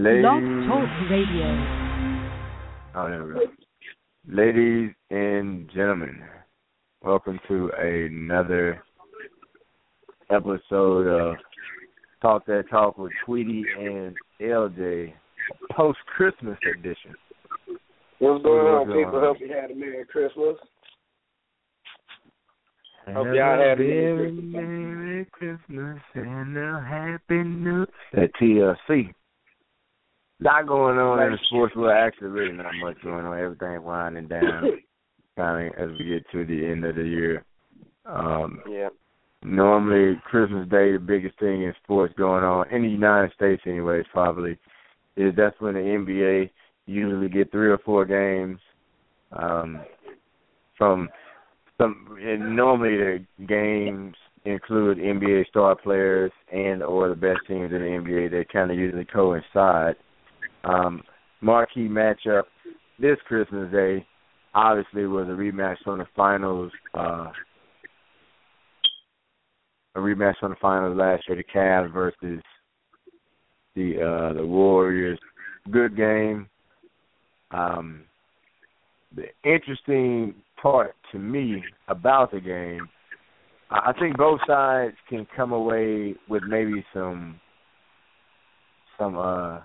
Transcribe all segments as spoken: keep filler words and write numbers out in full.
Blog Ladies, Talk Radio. oh, there we go. Ladies and gentlemen, welcome to another episode of Talk That Talk with Tweety and L J, post-Christmas edition. What's going on, What's going people? on? Hope you had a Merry Christmas. Hope Have y'all had a very Merry Christmas. Merry Christmas and a Happy New That T L C. Lot going on in the sports world. Actually, really not much going on. Everything winding down kind of as we get to the end of the year. Um, Yeah. Normally, Christmas Day, the biggest thing in sports going on, in the United States anyways, probably, is that's when the N B A usually get three or four games um, from some, and normally the games include N B A star players and or the best teams in the N B A. They kind of usually coincide. Um, marquee matchup this Christmas Day obviously was a rematch from the finals, uh, a rematch from the finals last year, the Cavs versus the uh, the Warriors. Good game. Um, the interesting part to me about the game, I think both sides can come away with maybe some some uh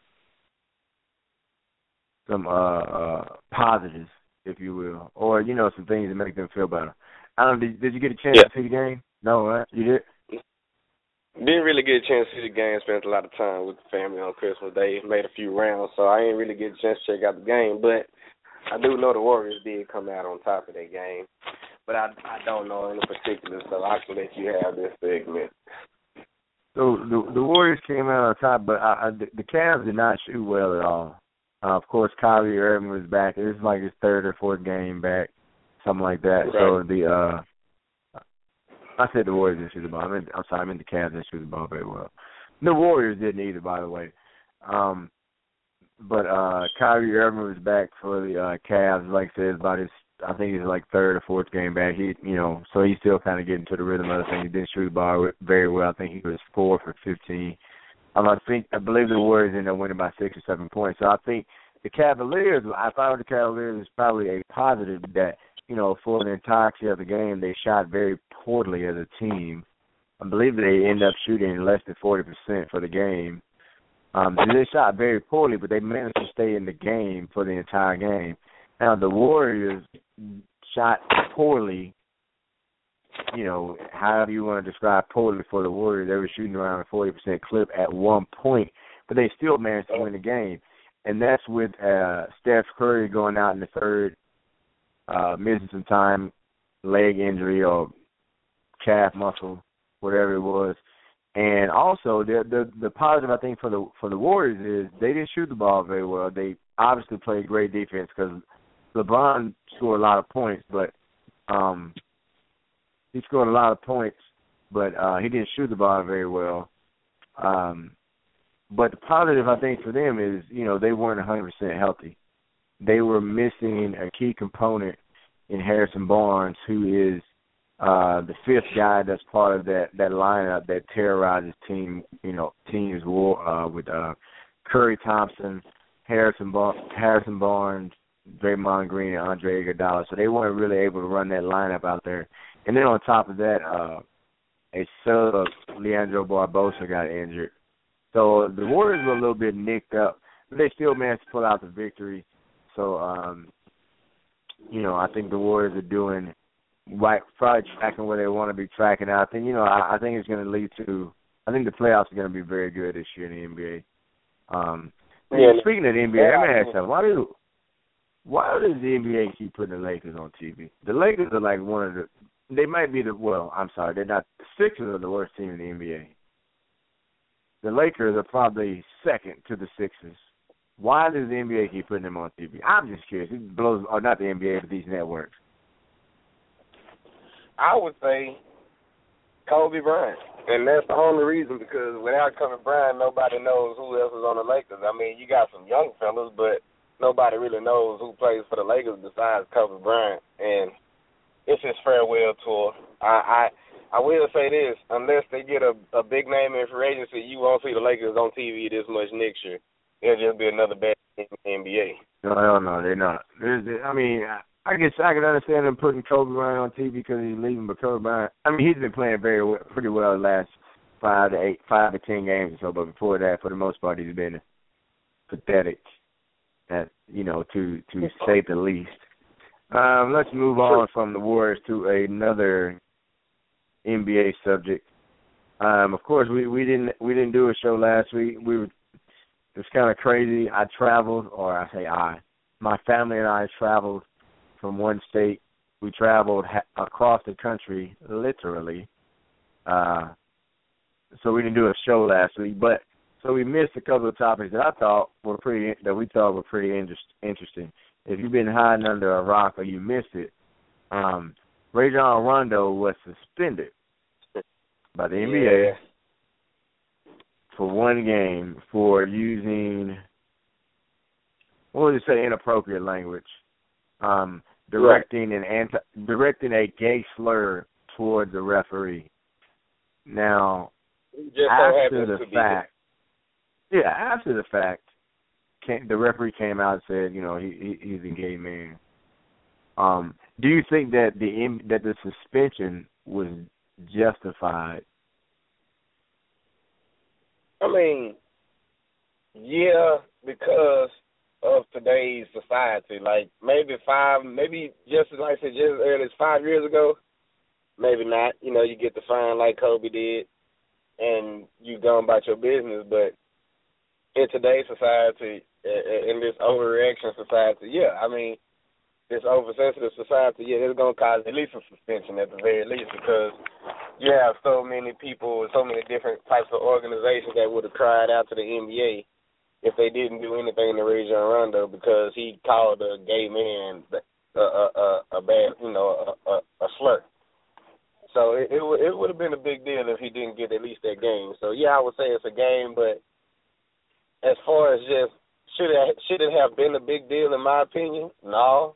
some uh, uh positives, if you will, or you know, some things that make them feel better. I don't know, did, did you get a chance Yeah. to see the game? No, right? You did? Didn't really get a chance to see the game. Spent a lot of time with the family on Christmas Day. Made a few rounds, so I didn't really get a chance to check out the game. But I do know the Warriors did come out on top of that game. But I, I don't know any particulars, so I can let you have this segment. So the the Warriors came out on top, but I, I, the, the Cavs did not shoot well at all. Uh, of course, Kyrie Irving was back. It was like his third or fourth game back, something like that. Right. So the uh, I said the Warriors didn't shoot the ball. I mean, I'm sorry, I meant the Cavs didn't shoot the ball very well. The Warriors didn't either, by the way. Um, but uh, Kyrie Irving was back for the uh, Cavs. Like I said, it's about his, I think it's like third or fourth game back. He, you know, so he's still kind of getting to the rhythm of the thing. He didn't shoot the ball very well. I think he was four for fifteen. Um, I think I believe the Warriors ended up winning by six or seven points. So I think the Cavaliers, I thought the Cavaliers was probably a positive that, you know, for the entirety of the game they shot very poorly as a team. I believe they ended up shooting less than forty percent for the game. Um, they shot very poorly, but they managed to stay in the game for the entire game. Now the Warriors shot poorly. You know, however you want to describe poorly for the Warriors, they were shooting around a forty percent clip at one point, but they still managed to win the game. And that's with uh, Steph Curry going out in the third, uh, missing some time, leg injury or calf muscle, whatever it was. And also, the the, the positive, I think, for the for the Warriors is they didn't shoot the ball very well. They obviously played great defense because LeBron scored a lot of points, but um, he scored a lot of points, but uh, he didn't shoot the ball very well. Um, but the positive, I think, for them is, you know, they weren't one hundred percent healthy. They were missing a key component in Harrison Barnes, who is uh, the fifth guy that's part of that, that lineup that terrorizes team, you know, teams war uh, with uh, Curry Thompson, Harrison Bar- Harrison Barnes, Draymond Green, and Andre Iguodala. So they weren't really able to run that lineup out there. And then on top of that, uh, a sub, Leandro Barbosa, got injured. So the Warriors were a little bit nicked up, but they still managed to pull out the victory. So, um, you know, I think the Warriors are doing right, probably tracking where they want to be tracking. I think, you know, I, I think it's going to lead to, I think the playoffs are going to be very good this year in the N B A. Um, Yeah. Speaking of the N B A, let me ask you something. Why do, why does the N B A keep putting the Lakers on T V? The Lakers are like one of the, they might be the, well, I'm sorry, they're not, the Sixers are the worst team in the N B A. The Lakers are probably second to the Sixers. Why does the N B A keep putting them on T V? I'm just curious. It blows, or not the N B A, but these networks. I would say Kobe Bryant. And that's the only reason, because without Kobe Bryant, nobody knows who else is on the Lakers. I mean, you got some young fellas, but nobody really knows who plays for the Lakers besides Kobe Bryant. And it's his farewell tour. I, I I will say this, unless they get a, a big name in free agency, you won't see the Lakers on T V this much next year. it'll just be another bad team in the N B A. No, hell no, they're not. There's, I mean, I, I guess I can understand them putting Kobe Bryant on T V because he's leaving, but Kobe Bryant, I mean, he's been playing very well, pretty well the last five to eight, five to ten games or so, but before that, for the most part, he's been pathetic, at, you know, to, to say the least. Um, let's move on from the Warriors to another N B A subject. Um, of course, we, we didn't we didn't do a show last week. We were, it was kind of crazy. I traveled, or I say I, my family and I traveled from one state. We traveled ha- across the country, literally. Uh, so we didn't do a show last week, but so we missed a couple of topics that I thought were pretty that we thought were pretty interest, interesting. If you've been hiding under a rock or you missed it, um, Rajon Rondo was suspended by the N B A yeah. for one game for using, what would you say, inappropriate language, um, directing right. an anti, directing a gay slur towards the referee. Now, Just after so the fact, yeah, after the fact, came, the referee came out and said, you know, he, he he's a gay man. Um, do you think that the that the suspension was justified? I mean, yeah, because of today's society. Like maybe five, maybe just as like I said, just as early as five years ago, maybe not. You know, you get the fine like Kobe did, and you go about your business. But in today's society, in this overreaction society, yeah, I mean, this oversensitive society, yeah, it's going to cause at least a suspension at the very least, because you have so many people, so many different types of organizations that would have cried out to the N B A if they didn't do anything to Rajon Rondo because he called a gay man a, a, a, a bad, you know, a, a, a slur. So it, it, it would have been a big deal if he didn't get at least that game. So, yeah, I would say it's a game, but as far as just should it, should it have been a big deal in my opinion? No.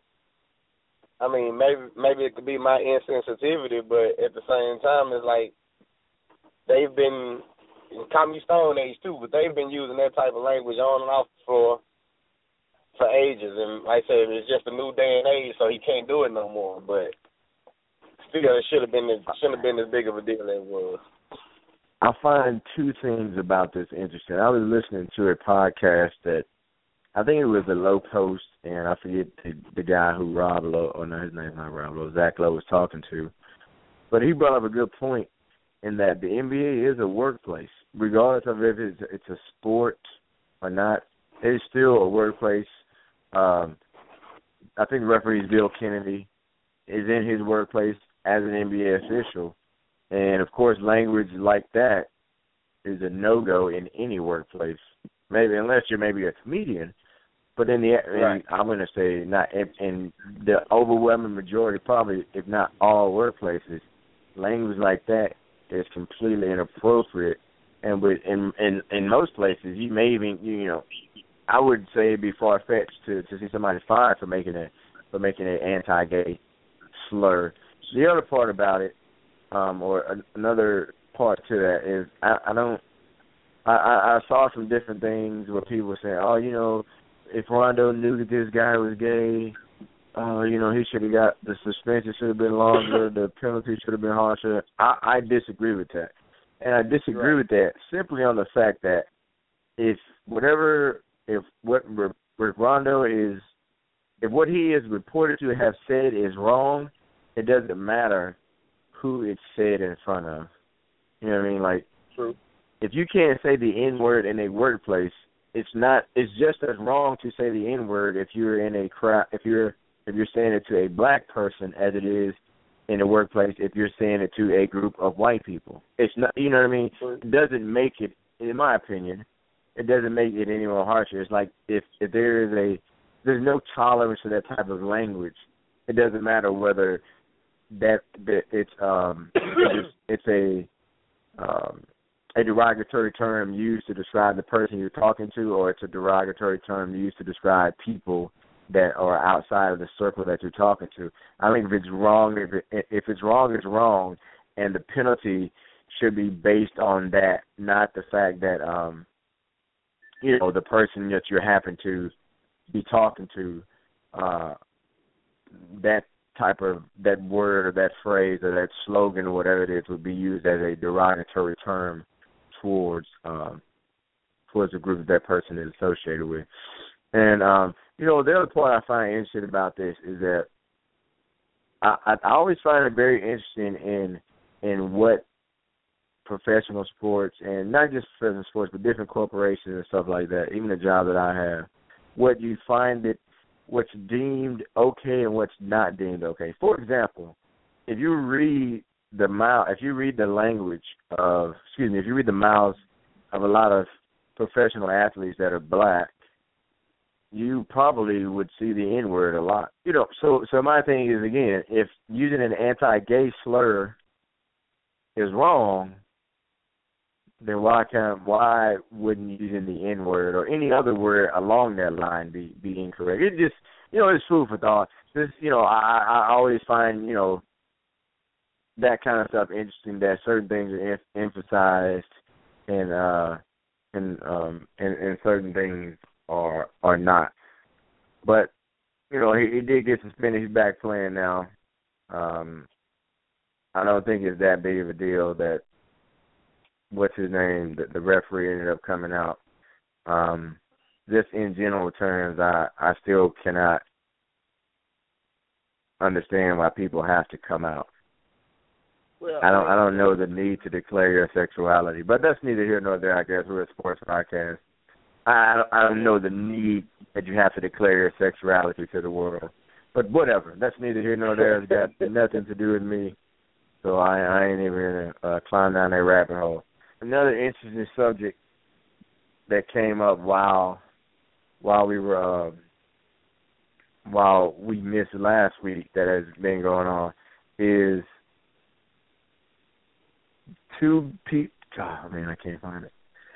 I mean, maybe maybe it could be my insensitivity, but at the same time, it's like they've been, call me Stone Age too, but they've been using that type of language on and off for for ages. And like I said, it's just a new day and age, so he can't do it no more. But still, it should have been shouldn't have been as big of a deal as it was. I find two things about this interesting. I was listening to a podcast that I think it was the Low Post, and I forget the, the guy who Rob Lowe, or no, his name's not Rob Lowe, Zach Lowe was talking to. But he brought up a good point in that the N B A is a workplace. Regardless of if it's, it's a sport or not, it's still a workplace. Um, I think referee Bill Kennedy is in his workplace as an N B A official. And, of course, language like that is a no-go in any workplace, maybe unless you're maybe a comedian. But in the, right. in, I'm going to say not in, in the overwhelming majority, probably if not all workplaces, language like that is completely inappropriate. And with in in, in most places, you may even you know, I would say it'd be far fetched to, to see somebody fired for making a for making an anti-gay slur. The other part about it, um, or a, another part to that is I, I don't. I, I, I saw some different things where people were saying, oh, you know, if Rondo knew that this guy was gay, uh, you know, he should have got the suspension should have been longer, the penalty should have been harsher. I, I disagree with that. And I disagree right. with that simply on the fact that if whatever, if what if Rondo is, if what he is reported to have said is wrong, it doesn't matter who it's said in front of. You know what I mean? Like, True. If you can't say the N-word in a workplace, it's not. It's just as wrong to say the N-word if you're in a crowd, if you're if you're saying it to a black person as it is in the workplace if you're saying it to a group of white people. It's not. You know what I mean? It doesn't make it, in my opinion, it doesn't make it any more harsher. It's like if if there is a there's no tolerance for that type of language. It doesn't matter whether that, that it's um it's, it's a um, a derogatory term used to describe the person you're talking to, or it's a derogatory term used to describe people that are outside of the circle that you're talking to. I think if it's wrong, if it, if it's wrong, it's wrong, and the penalty should be based on that, not the fact that um, you know, the person that you happen to be talking to, uh, that type of, that word or that phrase or that slogan or whatever it is would be used as a derogatory term towards um, towards the group that that person is associated with. And, um, you know, the other part I find interesting about this is that I, I, I always find it very interesting in in what professional sports, and not just professional sports, but different corporations and stuff like that, even the job that I have, what you find it, what's deemed okay and what's not deemed okay. For example, if you read the mouth, if you read the language of, excuse me, if you read the mouths of a lot of professional athletes that are black, you probably would see the N-word a lot. You know, so so my thing is, again, if using an anti-gay slur is wrong, then why can why wouldn't using the N-word or any other word along that line be, be incorrect? It just, you know, it's food for thought. This, you know, I, I always find, you know, that kind of stuff interesting, that certain things are em- emphasized and uh and um and, and certain things are are not. But, you know, he, he did get suspended. He's back playing now. Um, I don't think it's that big of a deal that, what's his name, the, the referee ended up coming out. Um, just in general terms, I, I still cannot understand why people have to come out. Well, I don't I don't know the need to declare your sexuality, but that's neither here nor there. I guess we're a sports podcast. I don't, I don't know the need that you have to declare your sexuality to the world, but whatever. That's neither here nor there. It's got nothing to do with me, so I, I ain't even gonna uh, climb down that rabbit hole. Another interesting subject that came up while while we were uh, while we missed last week that has been going on is two people. Oh man, I can't find it.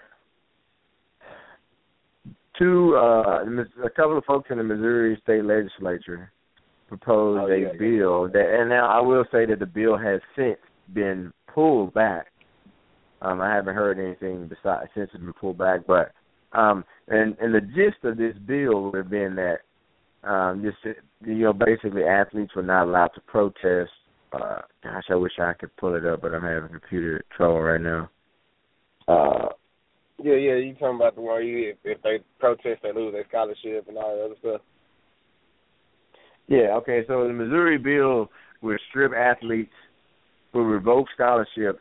Two, uh, a couple of folks in the Missouri State Legislature proposed oh, yeah, a bill that, and now I will say that the bill has since been pulled back. Um, I haven't heard anything besides since it's been pulled back, but um, and and the gist of this bill would have been that um, just you know basically athletes were not allowed to protest. Uh, gosh, I wish I could pull it up, but I'm having computer trouble right now. Uh, Yeah, yeah, you talking about the one you if, if they protest, they lose their scholarship and all that other stuff. Yeah, okay, so the Missouri bill would strip athletes, would revoke scholarships.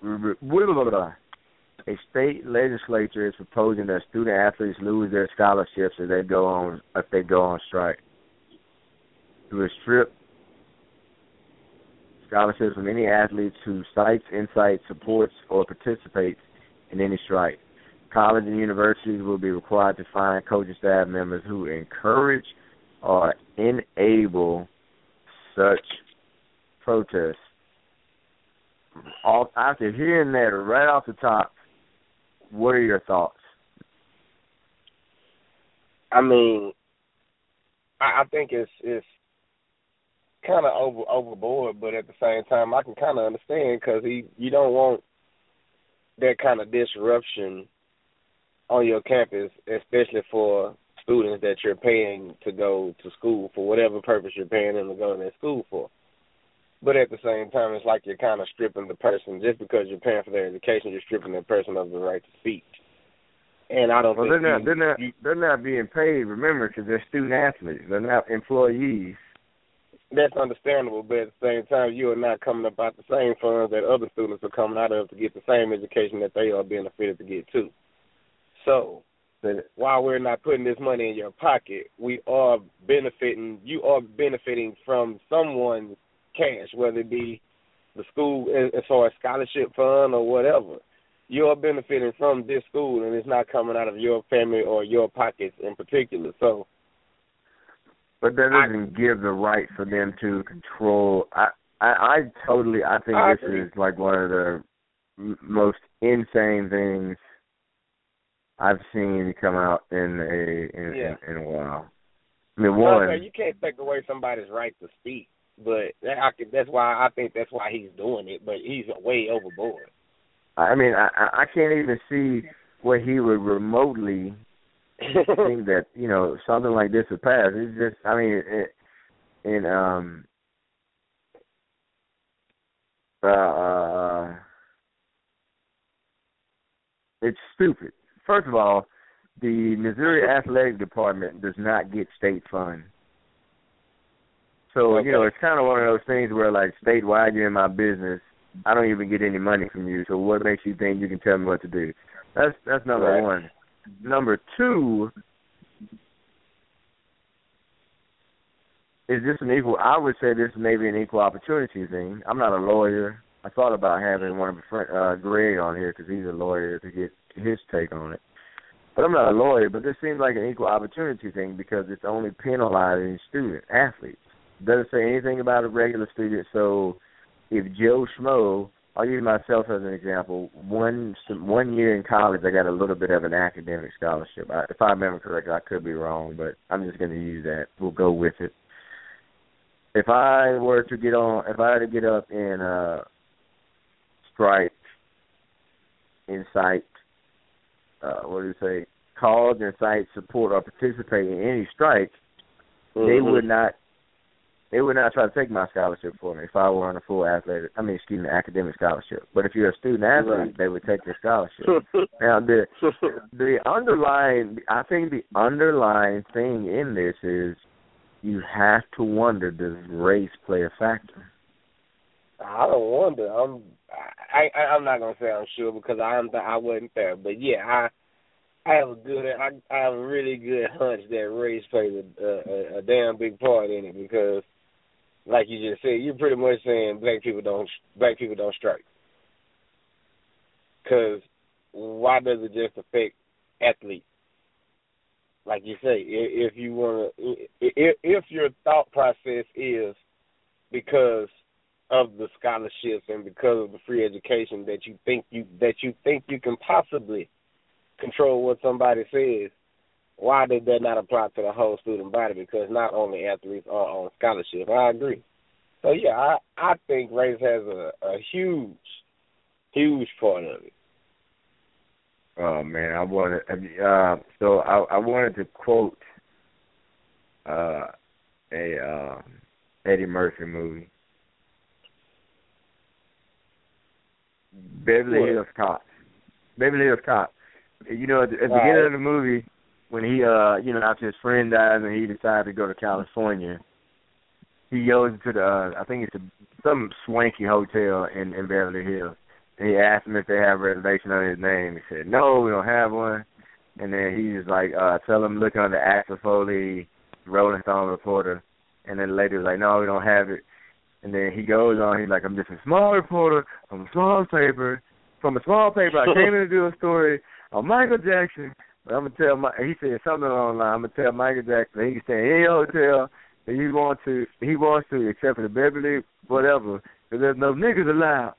A state legislature is proposing that student athletes lose their scholarships if they go on if they go on strike. It would strip scholarships from any athletes who cites, incites, supports, or participates in any strike. Colleges and universities will be required to fine coaching staff members who encourage or enable such protests. All, after hearing that right off the top, what are your thoughts? I mean, I, I think it's it's kind of over overboard, but at the same time, I can kind of understand because you don't want that kind of disruption on your campus, especially for students that you're paying to go to school for whatever purpose you're paying them to go to that school for. But at the same time, it's like you're kind of stripping the person, just because you're paying for their education, you're stripping that person of the right to speak. And I don't well, think they're not, you, they're not, you, they're not being paid, remember, because they're student athletes. They're not employees. That's understandable, but at the same time, you are not coming up out the same funds that other students are coming out of to get the same education that they are benefited to get too. So, while we're not putting this money in your pocket, we are benefiting, you are benefiting from someone's cash, whether it be the school as far as scholarship fund or whatever. You are benefiting from this school, and it's not coming out of your family or your pockets in particular. So, but that doesn't I, give the right for them to control. I, I, I totally, I think I this agree. is like one of the m- most insane things I've seen come out in a in, yeah. in, in a while. I mean, one, no, you can't take away somebody's right to speak, but that, I could, that's why I think that's why he's doing it. But he's way overboard. I mean, I, I can't even see where he would remotely think that, you know, something like this would pass. It's just, I mean, it, and um, uh, uh, it's stupid. First of all, the Missouri Athletic Department does not get state funds. So, okay. you know, it's kind of one of those things where, like, statewide, you're in my business. I don't even get any money from you, so what makes you think you can tell me what to do? That's that's number right. one. Number two, is this an equal, I would say this may be an equal opportunity thing. I'm not a lawyer. I thought about having one of my friends, uh, Greg, on here because he's a lawyer to get his take on it. But I'm not a lawyer, but this seems like an equal opportunity thing because it's only penalizing student athletes. It doesn't say anything about a regular student. So if Joe Schmo, I'll use myself as an example, one one year in college I got a little bit of an academic scholarship. I, if I remember correctly, I could be wrong, but I'm just going to use that. We'll go with it. If I were to get on, if I had to get up and uh, strike, incite, uh, what do you say, cause, incite, support, or participate in any strike, mm-hmm. they would not, they would not try to take my scholarship for me if I were on a full athletic, I mean, excuse me, academic scholarship. But if you're a student athlete, right. they would take your scholarship. Now, the the underlying, I think the underlying thing in this is you have to wonder, does race play a factor? I don't wonder. I'm I, I I'm not gonna say I'm sure because I am I wasn't there, but yeah, I I have a good I, I have a really good hunch that race plays a, a, a damn big part in it because, like you just said, you're pretty much saying black people don't black people don't strike. Because why does it just affect athletes? Like you say, if you want to, if, if your thought process is because of the scholarships and because of the free education that you think you that you think you can possibly control what somebody says, why did that not apply to the whole student body? Because not only athletes are on scholarship. I agree. So yeah, I, I think race has a, a huge, huge part of it. Oh man, I wanted uh, so I, I wanted to quote uh, a uh, Eddie Murphy movie. Beverly what? Hills Cop. Beverly Hills Cop. You know, at the, at the beginning of the movie, when he, uh, you know, after his friend dies and he decided to go to California, he goes to the, uh, I think it's a, some swanky hotel in, in Beverly Hills, and he asked him if they have a reservation on his name. He said, no, we don't have one. And then he's like, uh, tell him look under Axel Foley, Rolling Stone reporter. And then the lady was like, no, we don't have it. And then he goes on, he's like, I'm just a small reporter from a small paper. From a small paper, I came in to do a story on Michael Jackson. But I'm going to tell, my, he said something online, I'm going to tell Michael Jackson he can stay in any hotel that he wants to, he wants to, except for the Beverly, whatever, because there's no niggas allowed.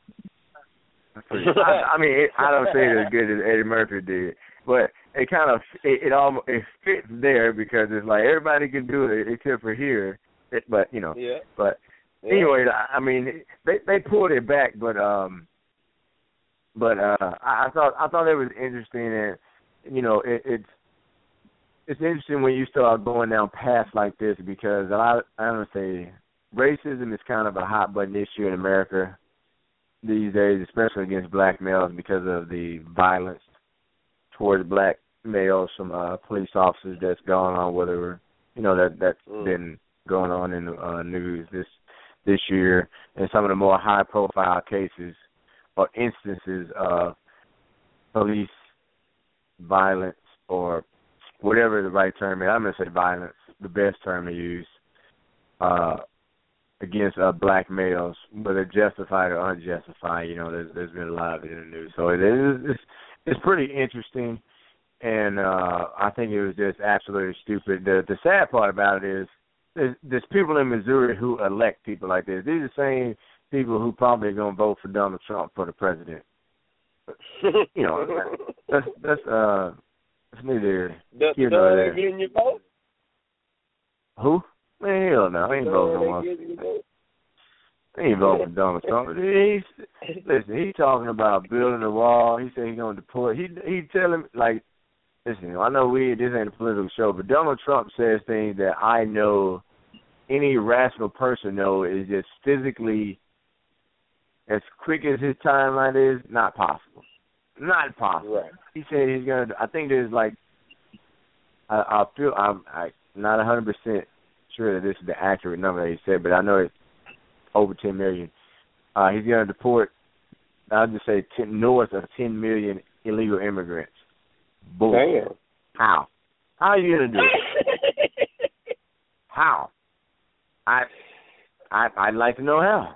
I, I mean, it, I don't say it as good as Eddie Murphy did, but it kind of, it, it almost, it fits there because it's like everybody can do it except for here. It, but, you know, yeah. but. Yeah. Anyway, I mean, they they pulled it back, but um, but uh, I, I thought I thought it was interesting, and you know, it, it's it's interesting when you start going down paths like this because I I don't say racism is kind of a hot button issue in America these days, especially against black males because of the violence towards black males from uh, police officers that's going on, whether you know that that's mm. been going on in the uh, news this. this year, and some of the more high-profile cases or instances of police violence or whatever the right term is. I'm going to say violence, the best term to use, uh, against uh, black males, whether justified or unjustified. You know, there's, there's been a lot of it in the news. So it is, it's, it's pretty interesting, and uh, I think it was just absolutely stupid. The, the sad part about it is There's, there's people in Missouri who elect people like this. These are the same people who probably are going to vote for Donald Trump for the president. You know, that's that's uh, that's neither here nor there. Getting your vote? Who? Man, hell no, I ain't voting no more. I ain't voting for Donald Trump. He's, listen, he's talking about building a wall. He said he's going to deport. He he telling like listen, I know we this ain't a political show, but Donald Trump says things that I know any rational person know is just physically, as quick as his timeline is, not possible. Not possible. Right. He said he's gonna. I think there's like, I, I feel I'm I, not a hundred percent sure that this is the accurate number that he said, but I know it's over ten million. Uh, he's gonna deport. I'll just say ten, north of ten million illegal immigrants. Boom. Damn. How? How are you gonna do it? How? I, I, I'd like to know how.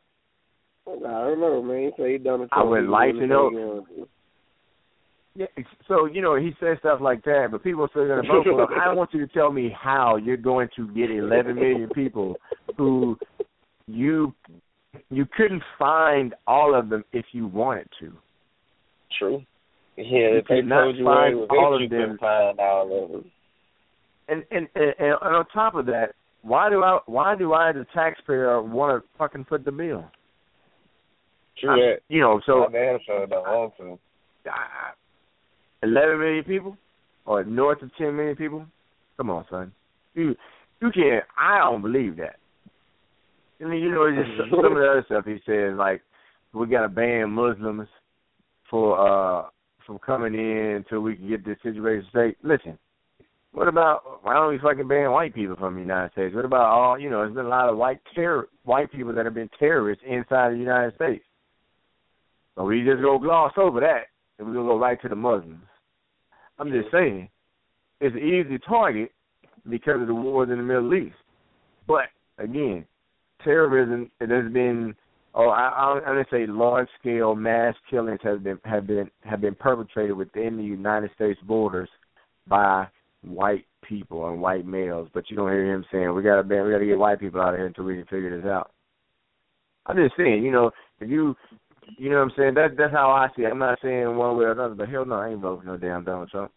I don't know, man. He said Donald Trump. I would like to know. Yeah, so, you know, he says stuff like that, but people are still going to vote for him. I want you to tell me how you're going to get eleven million people who you you couldn't find all of them if you wanted to. True. Yeah, you if they told you where it was, all you of them. couldn't find all of them. And, and and and on top of that, why do I why do I, the taxpayer, want to fucking foot the bill? True I, that. You know, so My damn sure don't want to. I, eleven million people, or north of ten million people. Come on, son. You you can't. I don't believe that. I mean, you know, it's just some of the other stuff he says, like we got to ban Muslims for uh from coming in until we can get this situation straight. Listen, what about why don't we fucking ban white people from the United States? What about all you know? There's been a lot of white terror white people that have been terrorists inside the United States. So we just go gloss over that and we're gonna go right to the Muslims. I'm just saying, it's an easy target because of the wars in the Middle East. But again, terrorism it has been, oh, I, I'm going to say large-scale mass killings have been have been have been perpetrated within the United States borders by white people and white males. But you don't hear him saying we got to ban, we got to get white people out of here until we can figure this out. I'm just saying, you know, if you. You know what I'm saying? That, that's how I see it. I'm not saying one way or another, but hell no, I ain't voting no damn Donald Trump.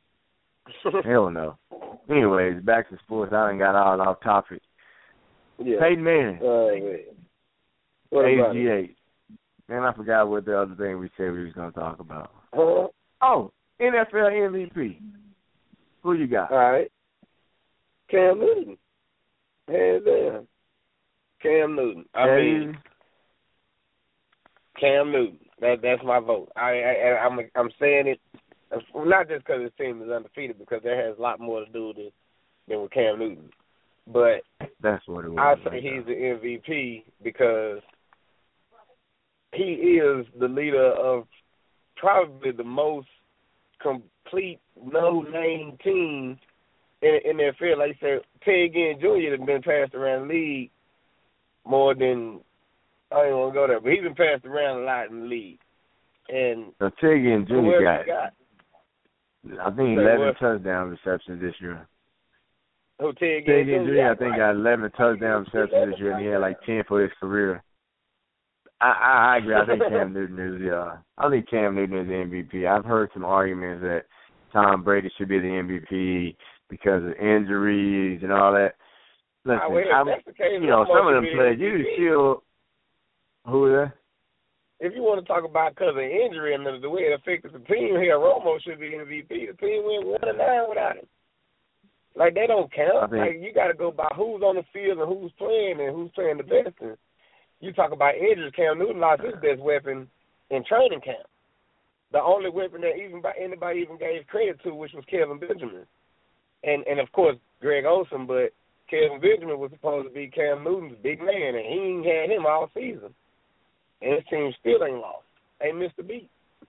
Hell no. Anyways, back to sports. I done got all off topic. Yeah. Peyton Manning. Uh, what A about G eight. Man, I forgot what the other thing we said we was going to talk about. Uh-huh. Oh, N F L M V P. Who you got? All right. Cam Newton. Hands down. Cam Newton. I That mean... is, Cam Newton. That that's my vote. I, I I'm I'm saying it not just because his team is undefeated, because that has a lot more to do than than with Cam Newton. But that's what it was. I say he's the M V P because he is the leader of probably the most complete no-name team in in their field. Like you said, Ted Ginn Junior has been passed around the league more than. I don't even want to go there, but he's been passed around a lot in the league. And so Ted Ginn Junior got, got, I think, eleven touchdown receptions this year. Who, Ted Ted Ginn Junior, I think, got eleven touchdown receptions this year, and he had like ten for his career. I, I, I agree. I think Cam Newton is the. Uh, I think Cam Newton is the M V P. I've heard some arguments that Tom Brady should be the M V P because of injuries and all that. Listen, oh, well, I'm, that's the case, you know, some of them players, you still. Who is that? If you want to talk about because of injury and the, the way it affected the team here, Romo should be M V P. The team went one and nine without him. Like, they don't count. Think, like, you got to go by who's on the field and who's playing and who's playing the best. And you talk about injuries, Cam Newton lost his best weapon in training camp. The only weapon that even by anybody even gave credit to, which was Kelvin Benjamin. And, and of course, Greg Olsen, but Kelvin Benjamin was supposed to be Cam Newton's big man, and he ain't had him all season. And his team still ain't lost. Ain't missed a beat.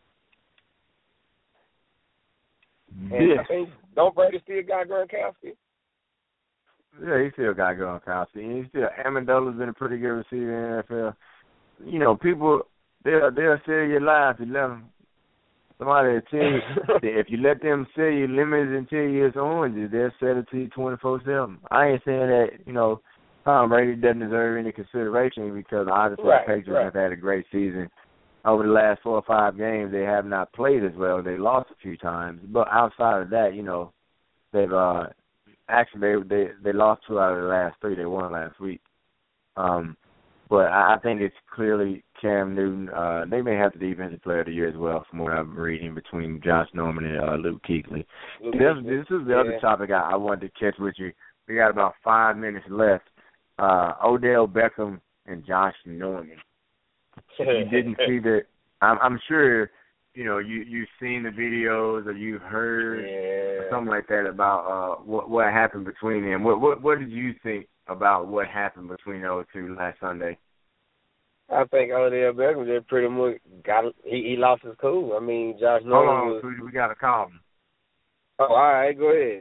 And yeah. I think, don't Brady still got Gronkowski? Yeah, he still got Gronkowski. And he still, Amendola's been a pretty good receiver in the N F L. You know, people, they'll, they'll sell your life if you let them. Somebody will tell you, if you let them sell you lemons and tell you it's oranges, they'll sell it to you twenty-four seven. I ain't saying that, you know, Tom Brady doesn't deserve any consideration because obviously right, the Patriots right. have had a great season. Over the last four or five games, they have not played as well. They lost a few times, but outside of that, you know, they've uh, actually they, they they lost two out of the last three. They won last week. Um, But I, I think it's clearly Cam Newton. Uh, they may have the defensive player of the year as well, from what I'm reading, between Josh Norman and uh, Luke Kuechly. This, this is the yeah. other topic I, I wanted to catch with you. We got about five minutes left. Uh, Odell Beckham and Josh Norman. If you didn't see the, I'm, I'm sure, you know, you, you've seen the videos or you've heard yeah. something like that about uh, what, what happened between them. What, what, what did you think about what happened between those two last Sunday? I think Odell Beckham just pretty much got he, he lost his cool. I mean, Josh Norman Hold on, was, Tweety, we got to call him. Oh, all right, go ahead.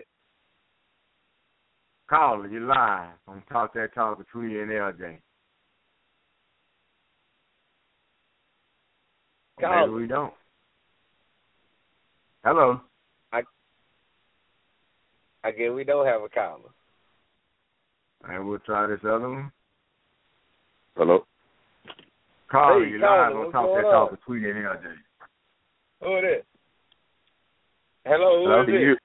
Caller, you're live on Talk That Talk with Tweety and L J. Call. Maybe we don't. Hello. I I guess we don't have a caller. And we'll try this other one. Hello. Caller, hey, you're caller, live on Talk That Talk with Tweety and L J. Who is it? Hello, who Hello? is it?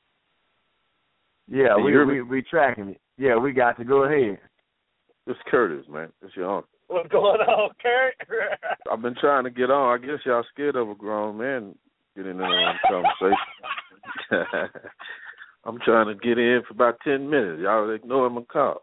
Yeah, Can we, you we we tracking it. Yeah, we got to go ahead. It's Curtis, man. It's your uncle. What's going on, Kurt? I've been trying to get on. I guess y'all scared of a grown man getting in the conversation. I'm trying to get in for about ten minutes. Y'all ignoring my call.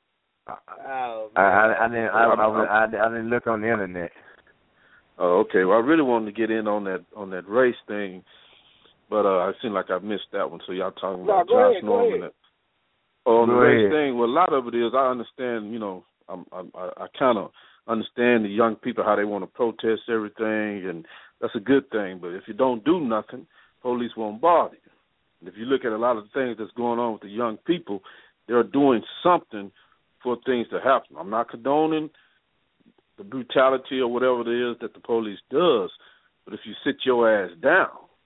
Oh, I, I, I didn't I, I, I, I didn't look on the internet. Oh, okay. Well, I really wanted to get in on that on that race thing, but uh, it seemed like I missed that one. So y'all talking no, about go Josh ahead, Norman? Go ahead. Oh, on go the race ahead. thing. Well, a lot of it is I understand. You know, I'm, I'm, I I kind of understand the young people how they want to protest everything, and that's a good thing. But if you don't do nothing, police won't bother you. And if you look at a lot of the things that's going on with the young people, they're doing something for things to happen. I'm not condoning the brutality or whatever it is that the police does, but if you sit your ass down,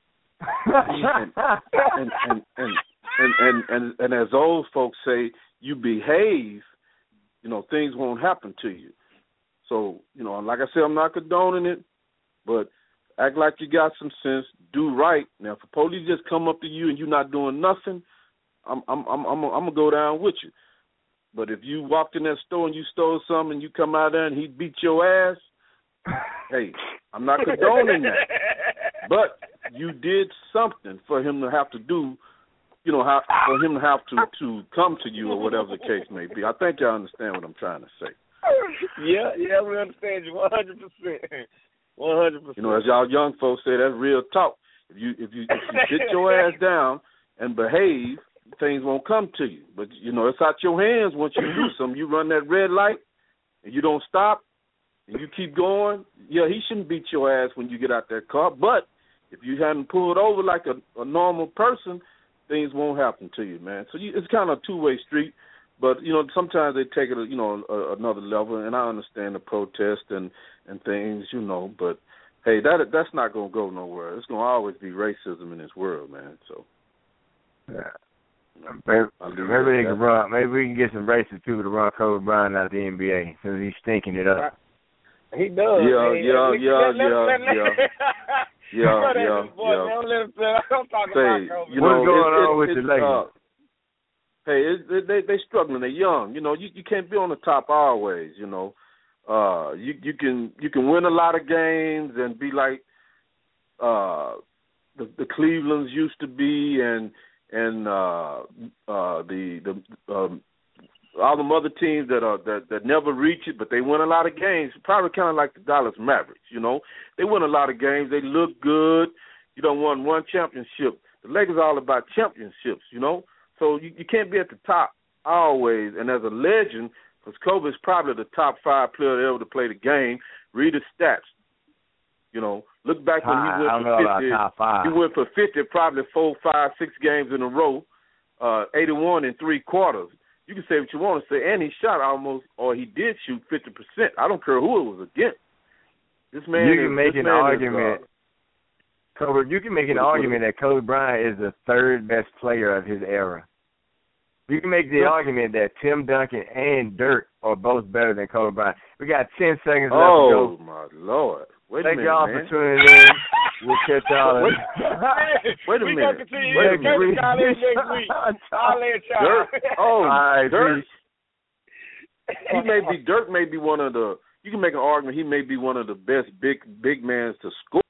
and, and, and, and, and, and, and, and as old folks say, you behave, you know, things won't happen to you. So, you know, like I said, I'm not condoning it, but act like you got some sense, do right. Now, if the police just come up to you and you're not doing nothing, I'm I'm I'm I'm, I'm gonna go down with you. But if you walked in that store and you stole something and you come out there and he beat your ass, hey, I'm not condoning that. But you did something for him to have to do, you know, how, for him to have to, to come to you or whatever the case may be. I think y'all understand what I'm trying to say. Yeah, yeah, we understand you one hundred percent. one hundred percent. You know, as y'all young folks say, that's real talk. If you if you if you sit your ass down and behave, things won't come to you. But, you know, it's out your hands once you do something. You run that red light and you don't stop and you keep going, yeah, he shouldn't beat your ass when you get out that car. But if you hadn't pulled over like a, a normal person, things won't happen to you, man. So you, it's kind of a two-way street. But, you know, sometimes they take it, you know, a, another level, and I understand the protest and, and things, you know. But, hey, that that's not going to go nowhere. It's going to always be racism in this world, man. So, yeah. Maybe, maybe they can run. Maybe we can get some racist people to run Kobe Bryant out of the N B A since he's stinking it up. He does. Yeah, man. yeah, let, yeah, let, yeah, let, yeah, let, yeah, yeah, boy, yeah. Don't let him say, I'm talking Say, about Kobe. you What's know, going it's, on it's, with it's, the Lakers? Uh, hey, it, they they struggling. They're young. You know, you you can't be on the top always. You know, uh, you you can you can win a lot of games and be like uh, the the Clevelands used to be, and and uh, uh, the the um, all the other teams that are that, that never reach it, but they win a lot of games. Probably kind of like the Dallas Mavericks. You know, they win a lot of games. They look good. You don't won one championship. The Lakers are all about championships. You know. So you, you can't be at the top always. And as a legend, because Kobe is probably the top five player ever to play the game, read his stats. You know, look back when he went for fifty. Top five. He went for fifty probably four, five, six games in a row, uh, eighty-one in three quarters. You can say what you want to say, and he shot almost, or he did shoot fifty percent. I don't care who it was against. This man you is, can make this an man argument. Is, uh, Kobe, you can make an argument that Kobe Bryant is the third best player of his era. You can make the yeah. argument that Tim Duncan and Dirk are both better than Kobe Bryant. We got ten seconds left oh, to go. Oh, my Lord. Wait Thank a minute, y'all man. for tuning in. We'll catch y'all. Wait, wait a we minute. Wait a Wait a minute. minute. Y'all in next week. I'll let y'all. Dirk. Oh, right, Dirk. He may be, Dirk may be one of the you can make an argument he may be one of the best big big mans to score